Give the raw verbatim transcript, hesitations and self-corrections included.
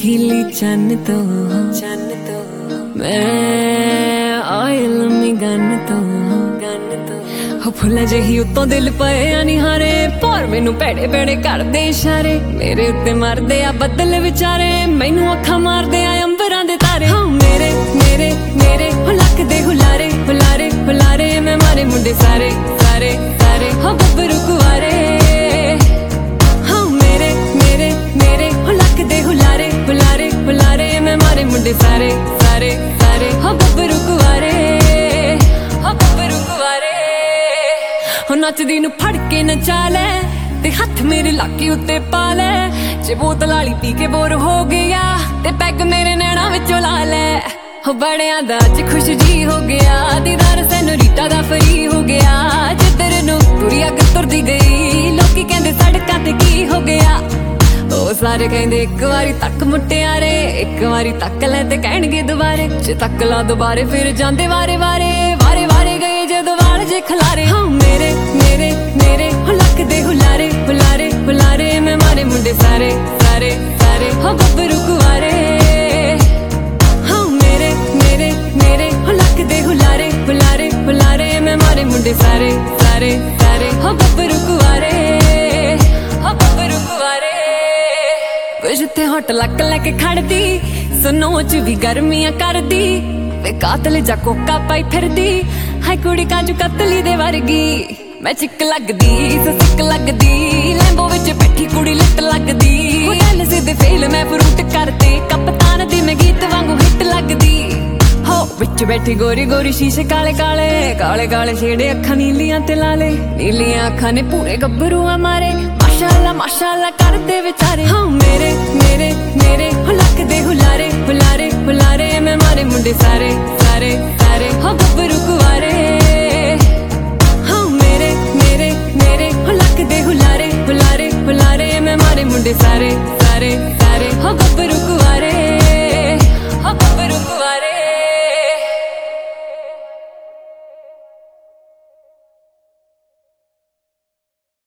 चमकीली चन तो चन तो मैं आए लम्मी गन तो गन तो हो फुल्ला जही उत्तों दिल पए निहारे पर मैनू भैड़े भैड़े करदे इशारे मेरे उत्ते मरदे आ बदल विचारे मैनू अखां मारदे आ अंबरां दे तारे हाँ मेरे मेरे मेरे हो लकदे हुलारे हुलारे हुलारे मैं मारे मुंडे सारे सारे सारे हो गब्बरू कुवारे हाँ मेरे मेरे मेरे हो लकदे हुलारे हुलारे हुलारे मैं मारे मुंडे सारे सारे सारे हो गब्बरू कुवारे हो गब्बरू कुवारे हो नचदी नू फड़ के नचा लै ते हथ मेरे लाके उत्ते पा लै जे बोतल आली पी के बोर हो गया ते पैग मेरे नैना विचों ला लै हो बड़ियां दा अज खुश जी हो गया दीदार सैनोरीटा दा फ्री हो गया जिधर नू तुरी अग तुरदी गई लोकी कहंदे सड़कां ते की हो गया ओ सारे कहंदे एक वारी तक मुटियारे एक वारी तक लै ते कहणगे दुबारे जे तक ला दुबारे फिर जांदे वारे वारे वारे वारे गए जदों वाल जे खलारे हाँ मेरे मेरे मेरे हो लकदे हुलारे हुलारे हुलारे मैं मारे मुंडे सारे सारे सारे हो गब्बरू कुवारे हाँ मेरे मेरे मेरे हो लकदे हुलारे हुलारे हुलारे मैं मारे मुंडे सारे सारे सारे हो गब्बरू कुवारे हो गब्बरू कुवारे कुछ ते हॉट लक लैके खड़दी सुनो च भी गर्मियां करदी वे कातल जा कोका पाई फिरदी हाय कुड़ी काजू कतली दे वर्गी मैं चिक लगदी सिक लगदी लैंबो विच बैठी कुड़ी लिट लगदी होटल सिद्धे फेल मैं फ्रूट करते कप्तान दी मैं गीत वांगू हिट लगदी हो विच बैठी गोरी गोरी शीशे काले काले काले काले छेड़े अखां नीलियां ते लाले नीलियां अखां ने पूरे गब्बरू मारे माशाअल्लाह माशाअल्लाह करदे विचारे हाँ मेरे मेरे मेरे हो लकदे हुलारे हुलारे हुलारे मैं मारे मुंडे सारे सारे